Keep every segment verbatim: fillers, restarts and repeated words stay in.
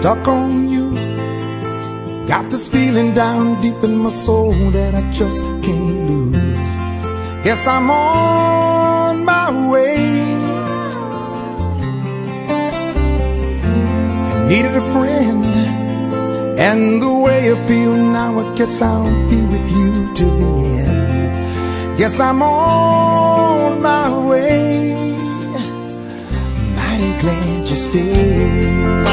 stuck on you. Got this feeling down deep in my soul that I just can't lose. Yes, I'm on my way. I needed a friend, and the way I feel now, I guess I'll be with you till the end. Yes, I'm on my way. Mighty glad you stayed.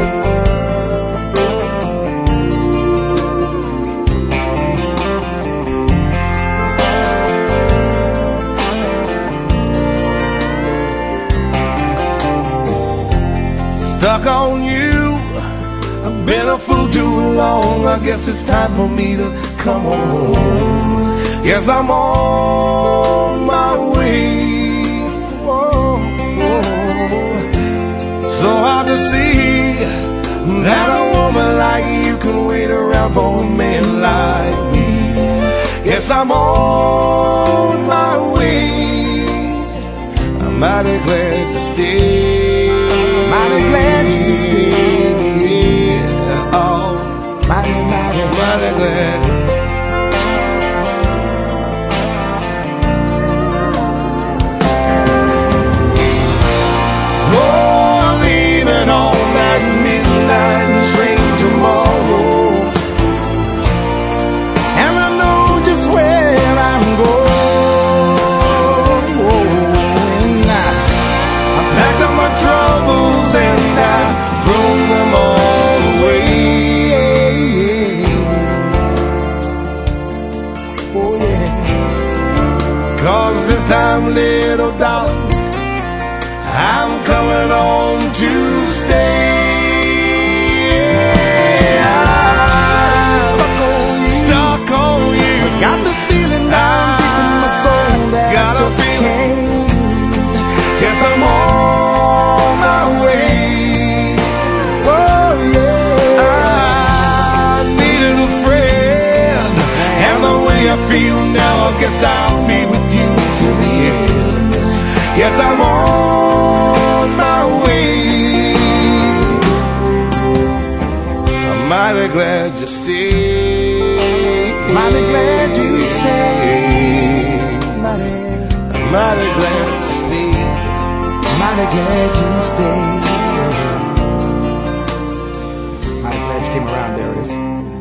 Stuck on you, I've been a fool too long. I guess it's time for me to come home. Yes, I'm on my way. Whoa, whoa. So hard to see that a woman like you can wait around for a man like me. Yes, I'm on my way. I'm mighty glad to stay. Mighty glad you stayed. Oh, mighty, mighty, mighty glad. Oh, I'm leaving on that midnight train tomorrow, and I know just where I'm going. I packed up my troubles and I throw them all away. Oh yeah. Cause this time, little darling, I'm coming home to stay. I'm stuck on you. Stuck on you. Got this feeling down deep in my soul that I just can't lose. Guess I'm on my way. Oh yeah. I needed a friend, and the way I feel now, I guess I'll be with you till the end. Yes, I'm on my way. I'm mighty glad you stayed. Mighty glad you stayed. Mighty, I'm mighty glad you stayed. Mighty glad you stayed. Mighty glad you came around, Darius.